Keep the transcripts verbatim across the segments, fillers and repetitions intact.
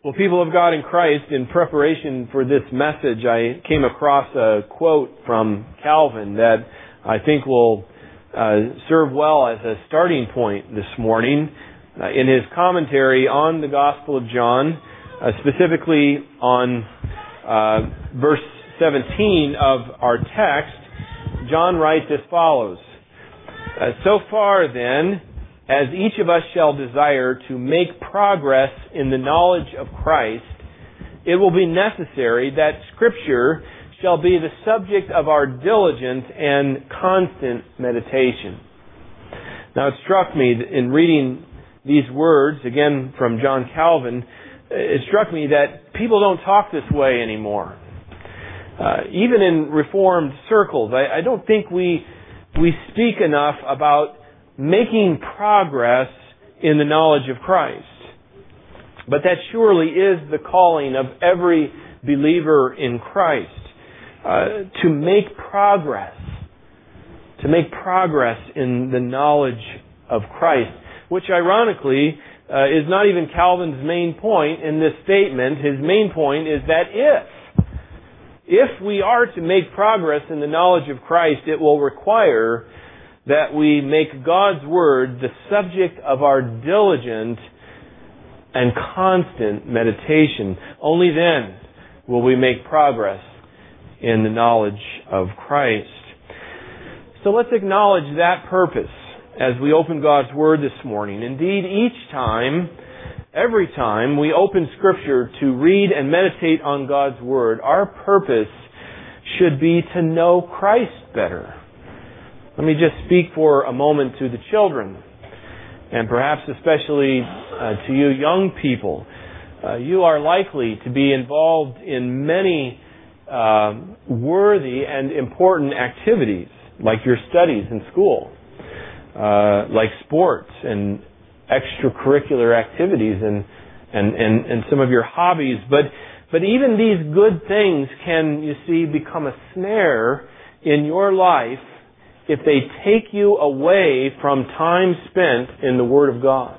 Well, people of God in Christ, in preparation for this message, I came across a quote from Calvin that I think will uh, serve well as a starting point this morning. Uh, in his commentary on the Gospel of John, uh, specifically on uh, verse seventeen of our text, John writes as follows, uh, So far then, as each of us shall desire to make progress in the knowledge of Christ, it will be necessary that Scripture shall be the subject of our diligent and constant meditation. Now it struck me in reading these words, again from John Calvin, it struck me that people don't talk this way anymore. Uh, even in Reformed circles, I, I don't think we we speak enough about making progress in the knowledge of Christ. But that surely is the calling of every believer in Christ, uh, to make progress, to make progress in the knowledge of Christ, which ironically uh, is not even Calvin's main point in this statement. His main point is that if, if we are to make progress in the knowledge of Christ, it will require that we make God's Word the subject of our diligent and constant meditation. Only then will we make progress in the knowledge of Christ. So let's acknowledge that purpose as we open God's Word this morning. Indeed, each time, every time we open Scripture to read and meditate on God's Word, our purpose should be to know Christ better. Let me just speak for a moment to the children, and perhaps especially uh, to you young people. Uh, you are likely to be involved in many uh, worthy and important activities, like your studies in school, uh, like sports and extracurricular activities and, and, and, and some of your hobbies. But, but even these good things can, you see, become a snare in your life if they take you away from time spent in the Word of God.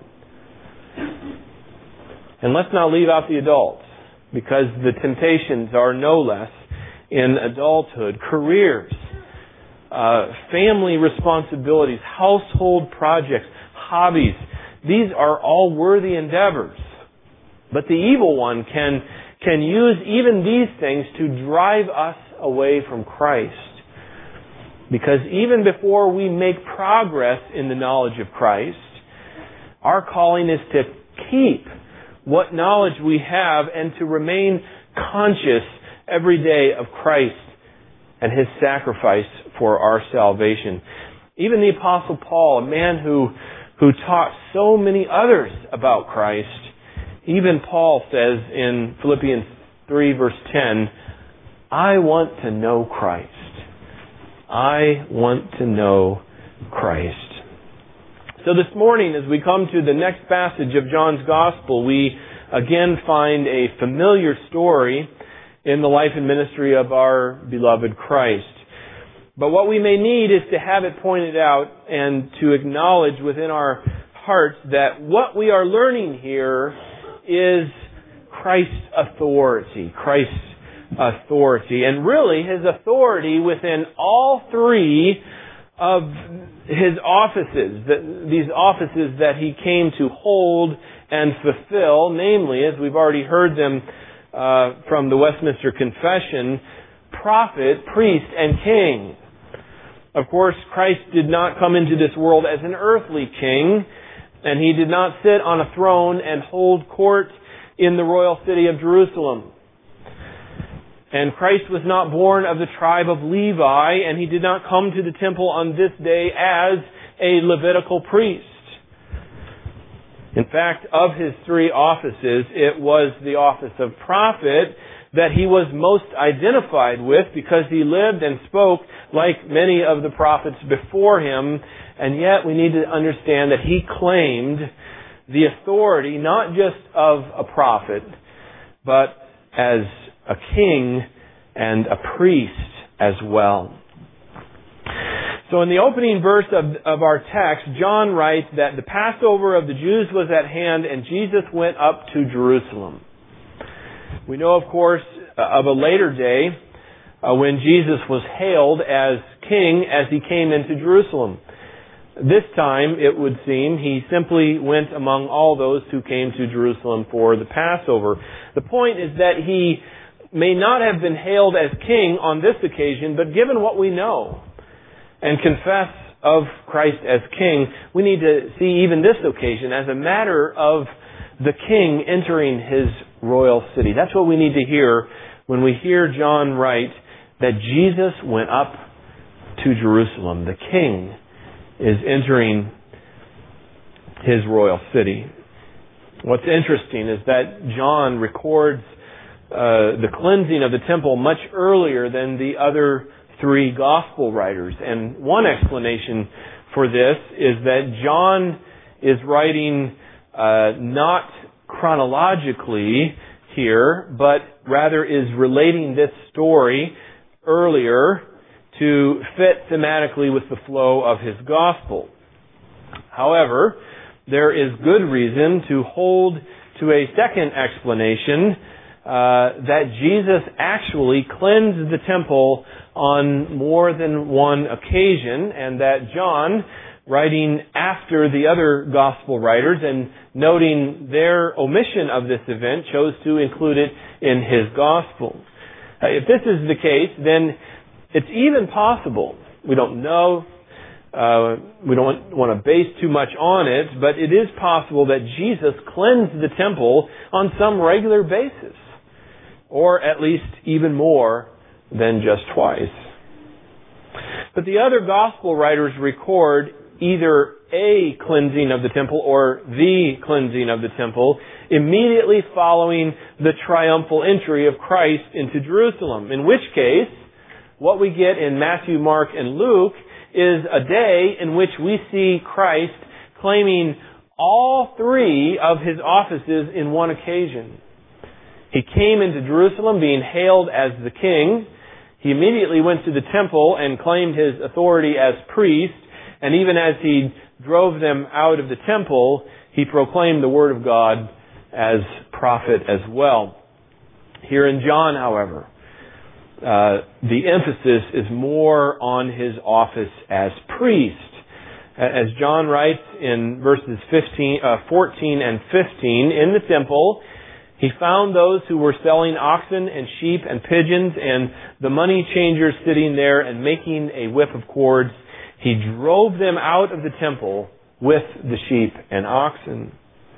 And let's not leave out the adults, because the temptations are no less in adulthood. Careers, uh, family responsibilities, household projects, hobbies, these are all worthy endeavors. But the evil one can, can use even these things to drive us away from Christ. Because even before we make progress in the knowledge of Christ, our calling is to keep what knowledge we have and to remain conscious every day of Christ and His sacrifice for our salvation. Even the Apostle Paul, a man who, who taught so many others about Christ, even Paul says in Philippians three verse ten, I want to know Christ. I want to know Christ. So this morning, as we come to the next passage of John's Gospel, we again find a familiar story in the life and ministry of our beloved Christ. But what we may need is to have it pointed out and to acknowledge within our hearts that what we are learning here is Christ's authority, Christ's authority, and really His authority within all three of His offices, these offices that He came to hold and fulfill, namely, as we've already heard them uh, from the Westminster Confession, prophet, priest, and king. Of course, Christ did not come into this world as an earthly king, and He did not sit on a throne and hold court in the royal city of Jerusalem. And Christ was not born of the tribe of Levi, and He did not come to the temple on this day as a Levitical priest. In fact, of His three offices, it was the office of prophet that He was most identified with, because He lived and spoke like many of the prophets before Him, and yet we need to understand that He claimed the authority not just of a prophet, but as a king and a priest as well. So in the opening verse of, of our text, John writes that the Passover of the Jews was at hand and Jesus went up to Jerusalem. We know, of course, of a later day uh, when Jesus was hailed as king as he came into Jerusalem. This time, it would seem, he simply went among all those who came to Jerusalem for the Passover. The point is that he may not have been hailed as king on this occasion, but given what we know and confess of Christ as king, we need to see even this occasion as a matter of the king entering his royal city. That's what we need to hear when we hear John write that Jesus went up to Jerusalem. The king is entering his royal city. What's interesting is that John records uh, the cleansing of the temple much earlier than the other three gospel writers. And one explanation for this is that John is writing uh, not chronologically here, but rather is relating this story earlier to fit thematically with the flow of his gospel. However, there is good reason to hold to a second explanation uh, that Jesus actually cleansed the temple on more than one occasion, and that John, writing after the other gospel writers and noting their omission of this event, chose to include it in his gospel. Uh, if this is the case, then it's even possible, we don't know, uh, we don't want to base too much on it, but it is possible that Jesus cleansed the temple on some regular basis, or at least even more than just twice. But the other gospel writers record either a cleansing of the temple or the cleansing of the temple immediately following the triumphal entry of Christ into Jerusalem, in which case what we get in Matthew, Mark, and Luke is a day in which we see Christ claiming all three of his offices in one occasion. He came into Jerusalem being hailed as the king. He immediately went to the temple and claimed his authority as priest. And even as he drove them out of the temple, he proclaimed the word of God as prophet as well. Here in John, however, Uh, the emphasis is more on his office as priest. As John writes in verses fifteen, uh, fourteen and fifteen, in the temple, he found those who were selling oxen and sheep and pigeons and the money changers sitting there and making a whip of cords. He drove them out of the temple with the sheep and oxen.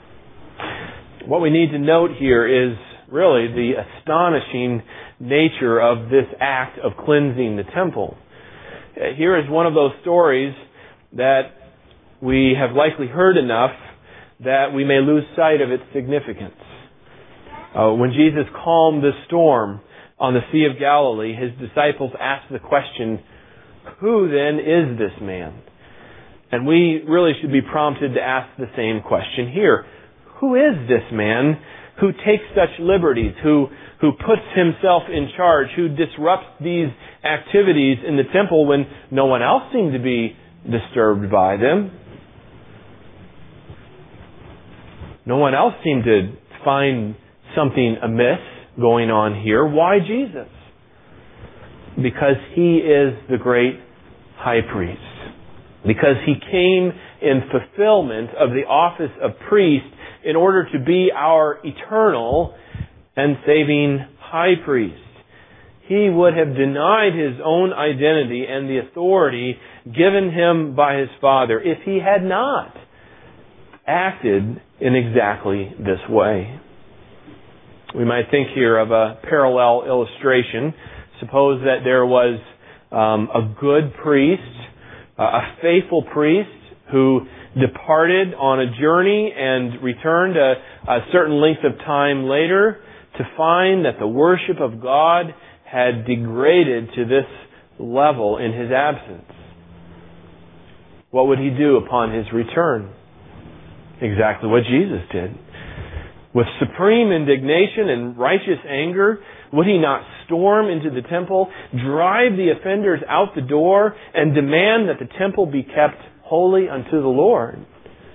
What we need to note here is really the astonishing nature of this act of cleansing the temple. Here is one of those stories that we have likely heard enough that we may lose sight of its significance. Uh, when Jesus calmed the storm on the Sea of Galilee, his disciples asked the question, "Who then is this man?" And we really should be prompted to ask the same question here. Who is this man who takes such liberties, who who puts himself in charge, who disrupts these activities in the temple when no one else seemed to be disturbed by them? No one else seemed to find something amiss going on here. Why Jesus? Because he is the great high priest. Because he came in fulfillment of the office of priest in order to be our eternal and saving high priest. He would have denied his own identity and the authority given him by his Father if he had not acted in exactly this way. We might think here of a parallel illustration. Suppose that there was um, a good priest, a faithful priest who departed on a journey and returned a, a certain length of time later to find that the worship of God had degraded to this level in his absence. What would he do upon his return? Exactly what Jesus did. With supreme indignation and righteous anger, would he not storm into the temple, drive the offenders out the door, and demand that the temple be kept holy unto the Lord?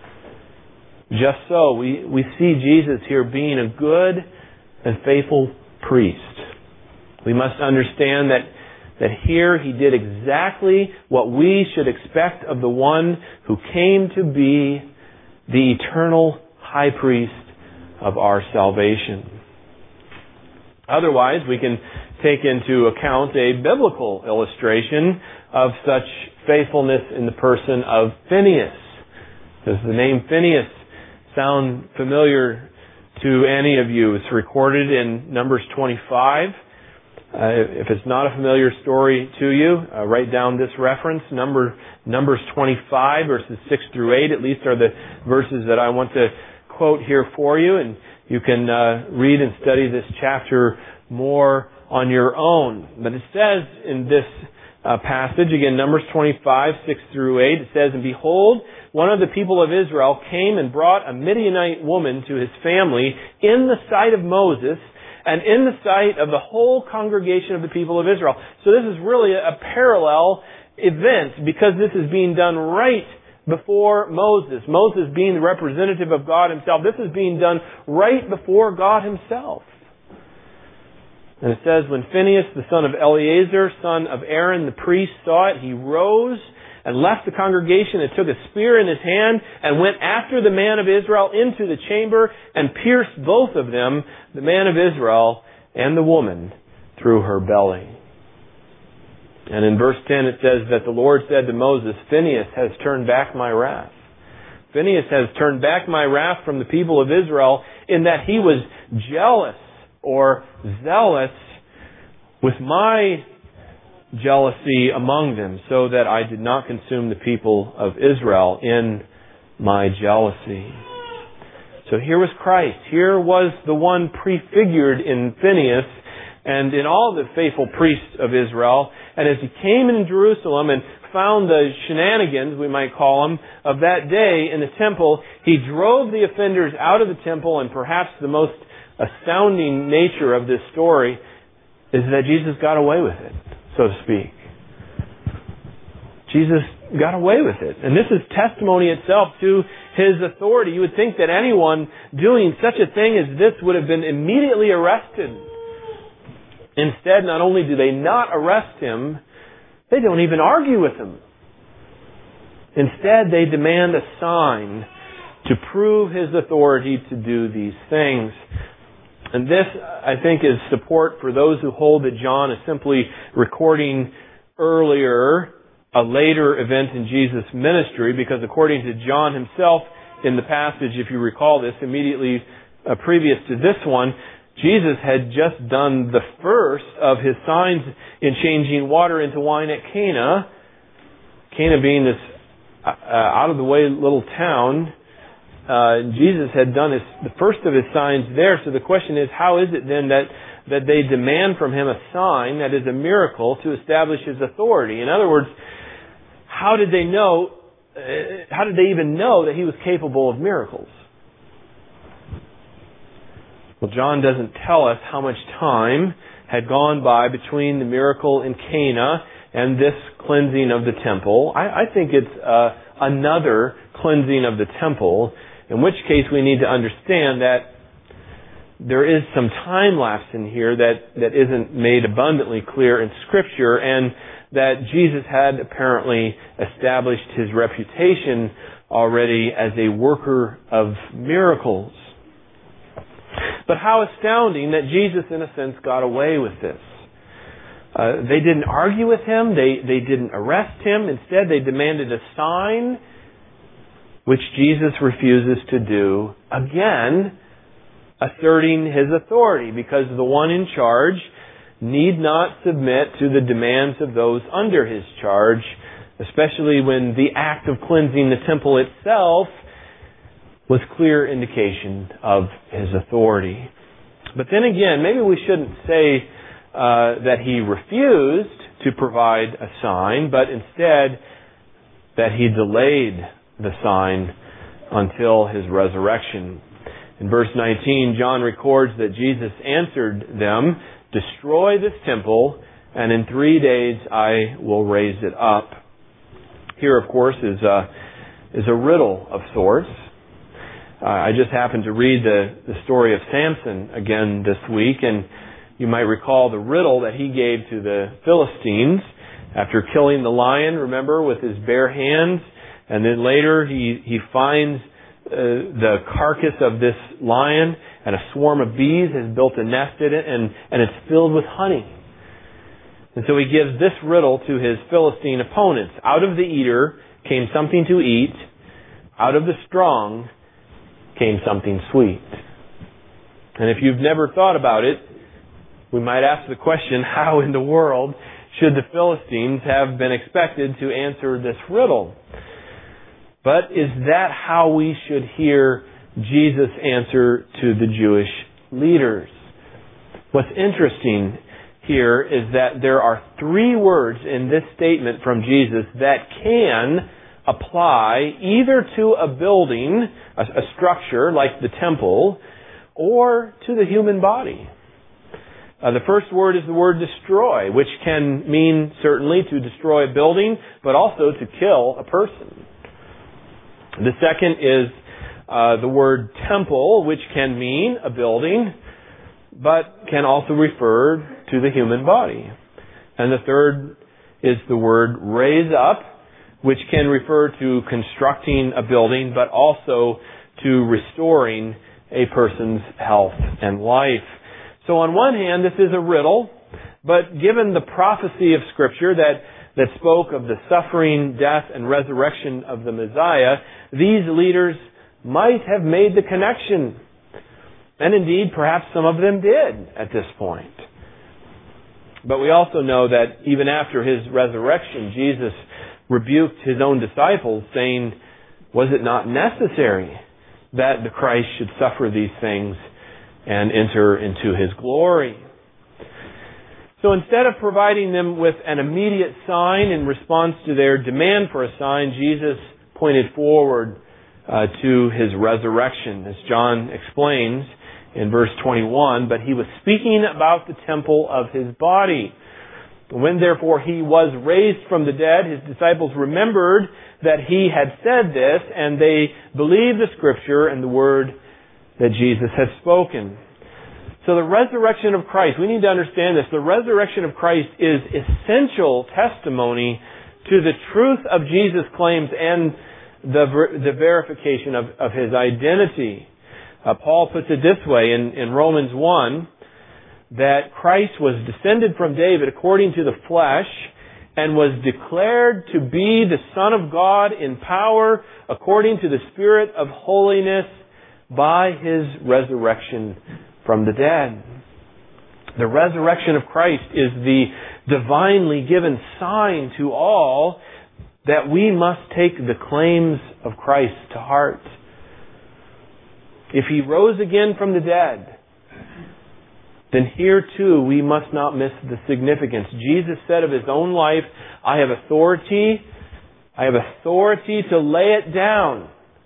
Just so, we, we see Jesus here being a good and faithful priest. We must understand that, that here he did exactly what we should expect of the one who came to be the eternal high priest of our salvation. Otherwise, we can take into account a biblical illustration of such faithfulness in the person of Phinehas. Does the name Phinehas sound familiar to any of you? It's recorded in Numbers twenty-five. Uh, if it's not a familiar story to you, uh, write down this reference. Number, Numbers twenty-five, verses six through eight, at least are the verses that I want to quote here for you. And you can uh, read and study this chapter more on your own. But it says in this uh, passage, again, Numbers twenty-five, six through eight, it says, "And behold, one of the people of Israel came and brought a Midianite woman to his family in the sight of Moses, and in the sight of the whole congregation of the people of Israel." So this is really a parallel event, because this is being done right before Moses. Moses being the representative of God himself. This is being done right before God himself. And it says, "When Phinehas, the son of Eleazar, son of Aaron, the priest, saw it, he rose and left the congregation and took a spear in his hand and went after the man of Israel into the chamber and pierced both of them, the man of Israel and the woman, through her belly." And in verse ten it says that the Lord said to Moses, "Phinehas has turned back my wrath. Phinehas has turned back my wrath from the people of Israel, in that he was jealous or zealous with my jealousy among them, so that I did not consume the people of Israel in my jealousy." So here was Christ. Here was the one prefigured in Phinehas and in all the faithful priests of Israel. And as he came in Jerusalem and found the shenanigans, we might call them, of that day in the temple, he drove the offenders out of the temple. And perhaps the most astounding nature of this story is that Jesus got away with it, so to speak. Jesus got away with it. And this is testimony itself to his authority. You would think that anyone doing such a thing as this would have been immediately arrested. Instead, not only do they not arrest him, they don't even argue with him. Instead, they demand a sign to prove his authority to do these things. And this, I think, is support for those who hold that John is simply recording earlier, a later event in Jesus' ministry, because according to John himself in the passage, if you recall this, immediately uh, previous to this one, Jesus had just done the first of his signs in changing water into wine at Cana. Cana being this uh, out-of-the-way little town. Uh, Jesus had done his, the first of his signs there. So the question is, how is it then that, that they demand from him a sign that is a miracle to establish his authority? In other words, how did they know, uh, how did they even know that he was capable of miracles? Well, John doesn't tell us how much time had gone by between the miracle in Cana and this cleansing of the temple. I, I think it's uh, another cleansing of the temple, in which case we need to understand that there is some time lapse in here that, that isn't made abundantly clear in Scripture, and that Jesus had apparently established his reputation already as a worker of miracles. But how astounding that Jesus, in a sense, got away with this. Uh, they didn't argue with him. They, they didn't arrest him. Instead, they demanded a sign, which Jesus refuses to do, again, asserting his authority, because the one in charge need not submit to the demands of those under his charge, especially when the act of cleansing the temple itself was clear indication of his authority. But then again, maybe we shouldn't say uh, that he refused to provide a sign, but instead that he delayed the sign until his resurrection. In verse nineteen, John records that Jesus answered them, "Destroy this temple, and in three days I will raise it up." Here, of course, is a, is a riddle of sorts. Uh, I just happened to read the, the story of Samson again this week, and You might recall the riddle that he gave to the Philistines after killing the lion, remember, with his bare hands. And then later he, he finds uh, the carcass of this lion, and a swarm of bees has built a nest in it, and, and it's filled with honey. And so he gives this riddle to his Philistine opponents. Out of the eater came something to eat. Out of the strong came something sweet. And if you've never thought about it, we might ask the question, how in the world should the Philistines have been expected to answer this riddle? But is that how we should hear Jesus' answer to the Jewish leaders? What's interesting here is that there are three words in this statement from Jesus that can apply either to a building, a, a structure like the temple, or to the human body. Uh, the first word is the word destroy, which can mean certainly to destroy a building, but also to kill a person. The second is uh, the word temple, which can mean a building, but can also refer to the human body. And the third is the word raise up, which can refer to constructing a building, but also to restoring a person's health and life. So on one hand, this is a riddle, but given the prophecy of Scripture that, that spoke of the suffering, death, and resurrection of the Messiah, these leaders might have made the connection. And indeed, perhaps some of them did at this point. But we also know that even after His resurrection, Jesus rebuked His own disciples, saying, was it not necessary that the Christ should suffer these things and enter into His glory? So instead of providing them with an immediate sign in response to their demand for a sign, Jesus pointed forward uh, to His resurrection, as John explains in verse twenty-one, but He was speaking about the temple of His body. When therefore He was raised from the dead, His disciples remembered that He had said this, and they believed the Scripture and the word that Jesus had spoken. So the resurrection of Christ, we need to understand this, the resurrection of Christ is essential testimony to the truth of Jesus' claims and the, ver- the verification of, of His identity. Uh, Paul puts it this way in, in Romans one, that Christ was descended from David according to the flesh and was declared to be the Son of God in power according to the Spirit of holiness by His resurrection from the dead. The resurrection of Christ is the divinely given sign to all that we must take the claims of Christ to heart. If He rose again from the dead, then here too we must not miss the significance. Jesus said of His own life, I have authority, I have authority to lay it down,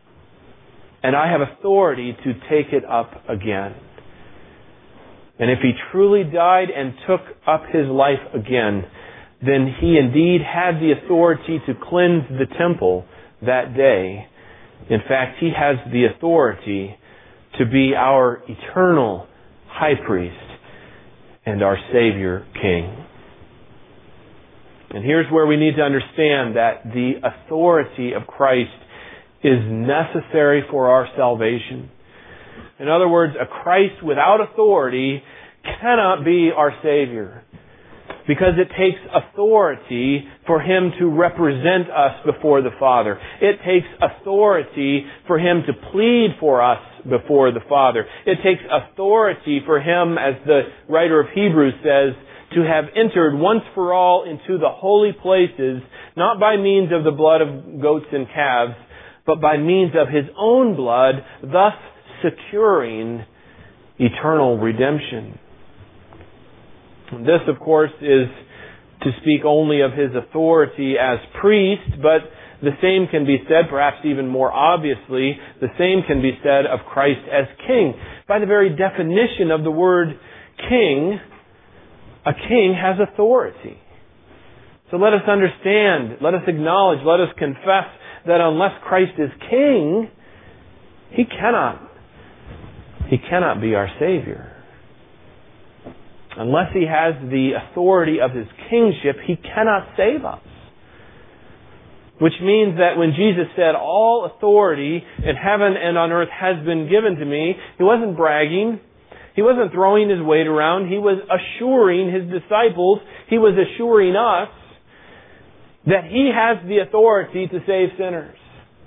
and I have authority to take it up again. And if He truly died and took up His life again, then He indeed had the authority to cleanse the temple that day. In fact, He has the authority to be our eternal high priest and our Savior King. And here's where we need to understand that the authority of Christ is necessary for our salvation. In other words, a Christ without authority cannot be our Savior, because it takes authority for Him to represent us before the Father. It takes authority for Him to plead for us before the Father. It takes authority for Him, as the writer of Hebrews says, to have entered once for all into the holy places, not by means of the blood of goats and calves, but by means of His own blood, thus securing eternal redemption. This, of course, is to speak only of His authority as priest, but the same can be said, perhaps even more obviously, the same can be said of Christ as King. By the very definition of the word king, a king has authority. So let us understand, let us acknowledge, let us confess that unless Christ is King, He cannot, He cannot be our Savior. unless He has the authority of His kingship, He cannot save us. Which means that when Jesus said, all authority in heaven and on earth has been given to me, He wasn't bragging. He wasn't throwing His weight around. He was assuring His disciples, He was assuring us that He has the authority to save sinners.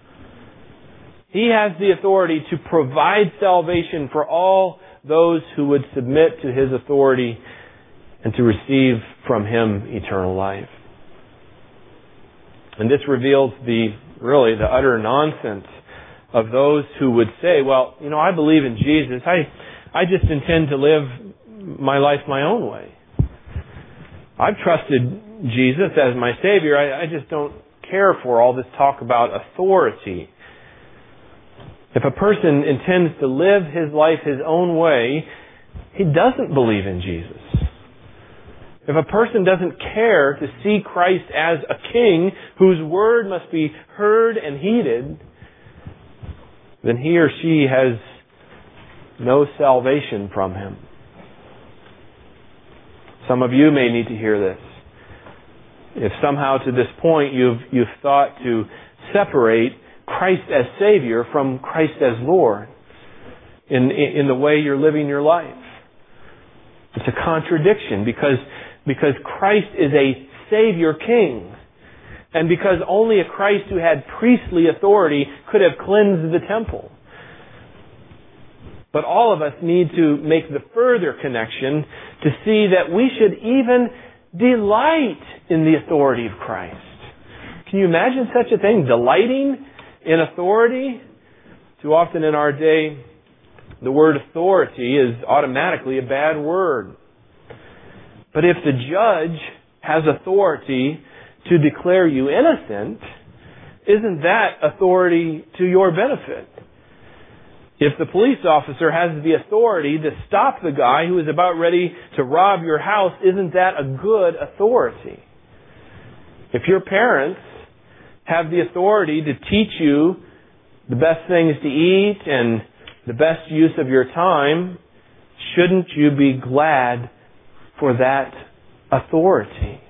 He has the authority to provide salvation for all those who would submit to His authority and to receive from Him eternal life. And this reveals the, really, the utter nonsense of those who would say, well, you know, I believe in Jesus. I, I just intend to live my life my own way. I've trusted Jesus as my Savior. I, I just don't care for all this talk about authority. If a person intends to live his life his own way, he doesn't believe in Jesus. If a person doesn't care to see Christ as a king whose word must be heard and heeded, then he or she has no salvation from Him. Some of you may need to hear this. If somehow to this point you've, you've thought to separate Christ as Savior from Christ as Lord in, in the way you're living your life. It's a contradiction because, because Christ is a Savior King. And because only a Christ who had priestly authority could have cleansed the temple. But all of us need to make the further connection to see that we should even delight in the authority of Christ. Can you imagine such a thing? Delighting in authority? Too often in our day, the word authority is automatically a bad word. But if the judge has authority to declare you innocent, isn't that authority to your benefit? If the police officer has the authority to stop the guy who is about ready to rob your house, isn't that a good authority? If your parents have the authority to teach you the best things to eat and the best use of your time, shouldn't you be glad for that authority?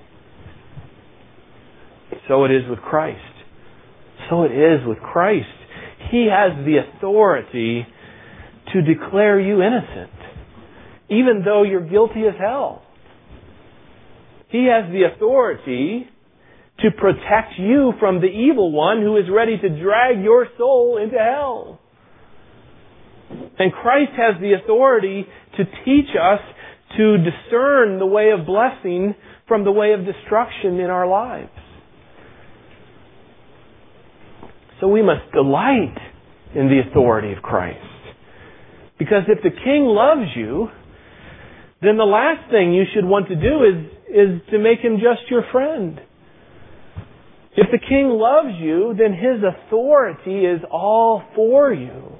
So it is with Christ. So it is with Christ. He has the authority to declare you innocent, even though you're guilty as hell. He has the authority to protect you from the evil one who is ready to drag your soul into hell. And Christ has the authority to teach us to discern the way of blessing from the way of destruction in our lives. So we must delight in the authority of Christ. Because if the King loves you, then the last thing you should want to do is, is to make Him just your friend. If the King loves you, then His authority is all for you.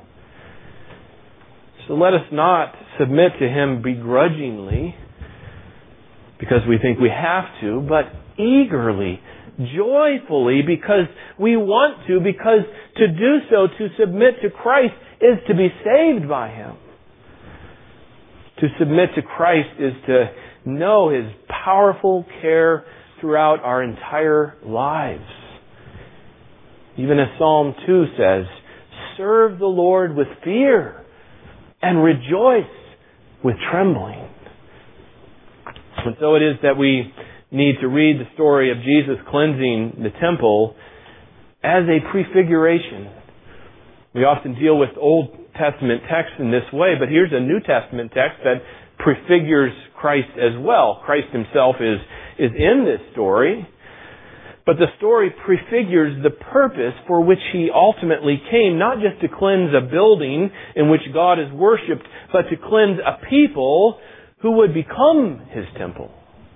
So let us not submit to Him begrudgingly because we think we have to, but eagerly, joyfully, because we want to, because to do so, to submit to Christ, is to be saved by Him. To submit to Christ is to know His powerful care throughout our entire lives. Even as Psalm two says, serve the Lord with fear and rejoice with trembling. And so it is that we need to read the story of Jesus cleansing the temple as a prefiguration. We often deal with Old Testament texts in this way, but here's a New Testament text that prefigures Christ as well. Christ Himself is, is in this story, but the story prefigures the purpose for which He ultimately came, not just to cleanse a building in which God is worshipped, but to cleanse a people who would become His temple.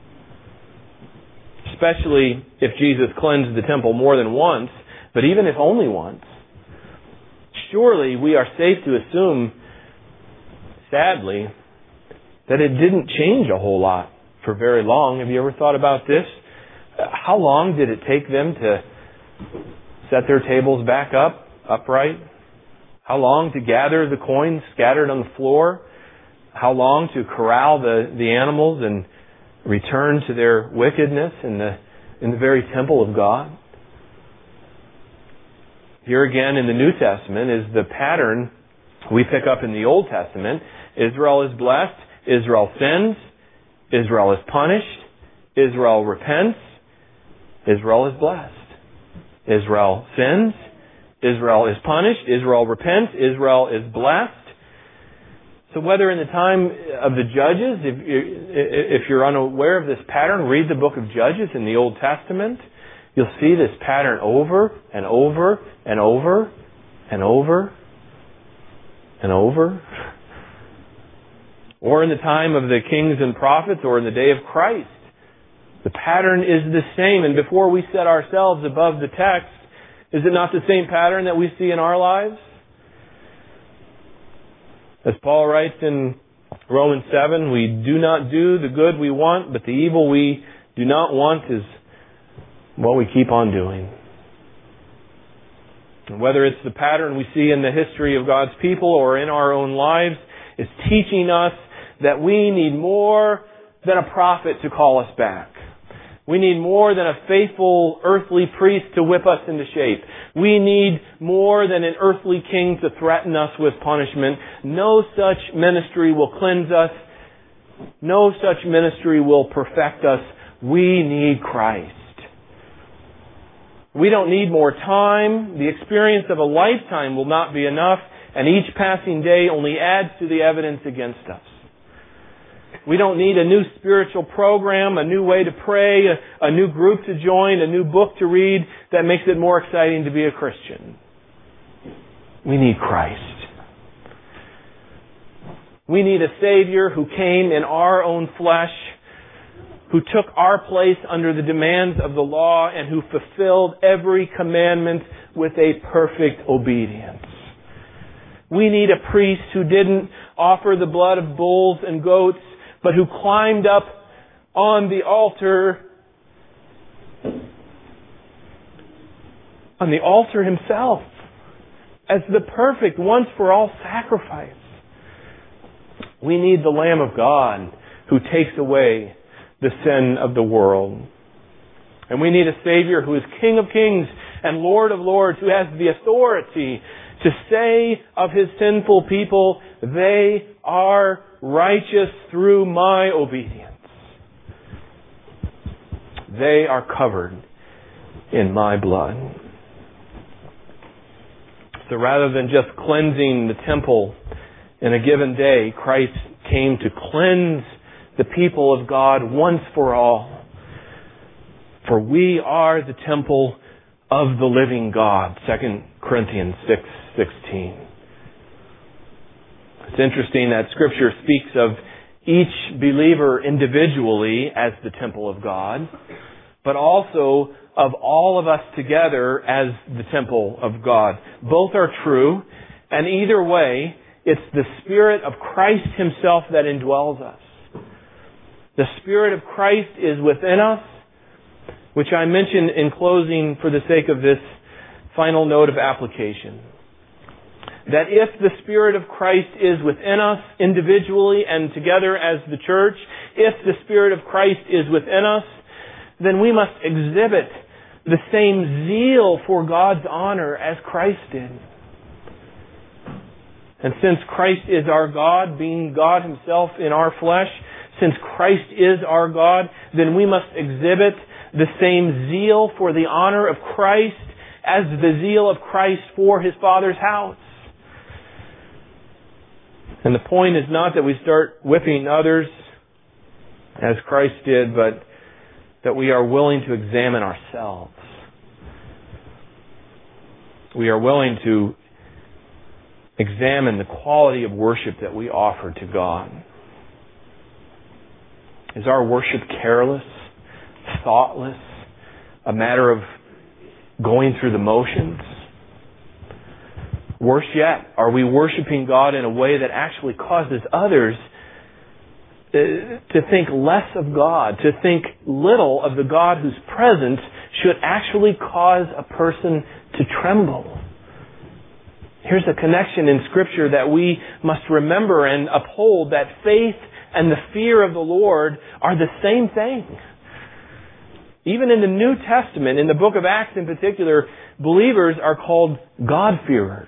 Especially if Jesus cleansed the temple more than once, but even if only once, surely we are safe to assume, sadly, that it didn't change a whole lot for very long. Have you ever thought about this? How long did it take them to set their tables back up, upright? How long to gather the coins scattered on the floor? How long to corral the, the animals and return to their wickedness in the, in the very temple of God? Here again in the New Testament is the pattern we pick up in the Old Testament. Israel is blessed. Israel sins. Israel is punished. Israel repents. Israel is blessed. Israel sins. Israel is punished. Israel repents. Israel is blessed. So whether in the time of the Judges, if you're, if you're unaware of this pattern, read the book of Judges in the Old Testament. You'll see this pattern over and over and over and over and over. Or in the time of the kings and prophets, or in the day of Christ. The pattern is the same. And before we set ourselves above the text, is it not the same pattern that we see in our lives? As Paul writes in Romans seven, we do not do the good we want, but the evil we do not want is what we keep on doing. And whether it's the pattern we see in the history of God's people or in our own lives, it's teaching us that we need more than a prophet to call us back. We need more than a faithful earthly priest to whip us into shape. We need more than an earthly king to threaten us with punishment. No such ministry will cleanse us. No such ministry will perfect us. We need Christ. We don't need more time. The experience of a lifetime will not be enough, and each passing day only adds to the evidence against us. We don't need a new spiritual program, a new way to pray, a, a new group to join, a new book to read that makes it more exciting to be a Christian. We need Christ. We need a Savior who came in our own flesh, who took our place under the demands of the law, and who fulfilled every commandment with a perfect obedience. We need a priest who didn't offer the blood of bulls and goats, but who climbed up on the altar, on the altar himself, as the perfect once for all sacrifice. We need the Lamb of God who takes away the sin of the world. And we need a Savior who is King of kings and Lord of lords, who has the authority to say of His sinful people, they are righteous through my obedience. They are covered in my blood. So rather than just cleansing the temple in a given day, Christ came to cleanse the people of God once for all. For we are the temple of the living God. Second Corinthians six sixteen. It's interesting that Scripture speaks of each believer individually as the temple of God, but also of all of us together as the temple of God. Both are true, and either way, it's the Spirit of Christ Himself that indwells us. The Spirit of Christ is within us, which I mentioned in closing for the sake of this final note of application. That if the Spirit of Christ is within us individually and together as the church, if the Spirit of Christ is within us, then we must exhibit the same zeal for God's honor as Christ did. And since Christ is our God, being God Himself in our flesh, since Christ is our God, then we must exhibit the same zeal for the honor of Christ as the zeal of Christ for His Father's house. And the point is not that we start whipping others as Christ did, but that we are willing to examine ourselves. We are willing to examine the quality of worship that we offer to God. Is our worship careless, thoughtless, a matter of going through the motions? Worse yet, are we worshiping God in a way that actually causes others to think less of God, to think little of the God whose presence should actually cause a person to tremble? Here's a connection in Scripture that we must remember and uphold, that faith and the fear of the Lord are the same thing. Even in the New Testament, in the book of Acts in particular, believers are called God-fearers.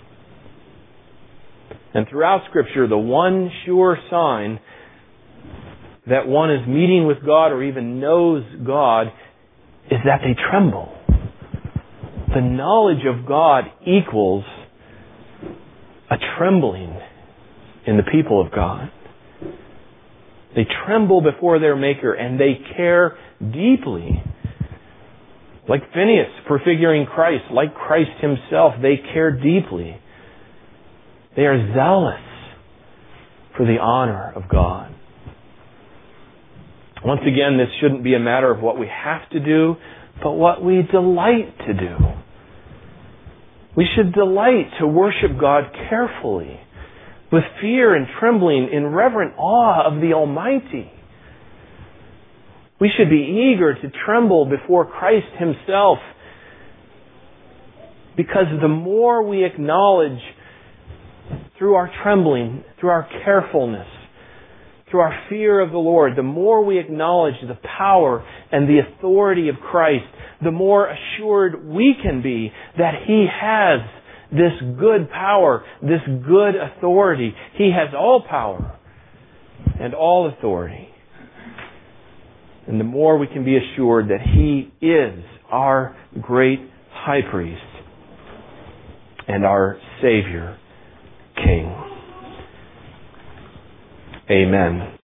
And throughout Scripture, the one sure sign that one is meeting with God or even knows God is that they tremble. The knowledge of God equals a trembling in the people of God. They tremble before their Maker and they care deeply. Like Phineas prefiguring Christ, like Christ Himself, they care deeply. They are zealous for the honor of God. Once again, this shouldn't be a matter of what we have to do, but what we delight to do. We should delight to worship God carefully, with fear and trembling, in reverent awe of the Almighty. We should be eager to tremble before Christ Himself, because the more we acknowledge through our trembling, through our carefulness, through our fear of the Lord, the more we acknowledge the power and the authority of Christ, the more assured we can be that He has this good power, this good authority. He has all power and all authority. And the more we can be assured that He is our great high priest and our Savior King. Amen.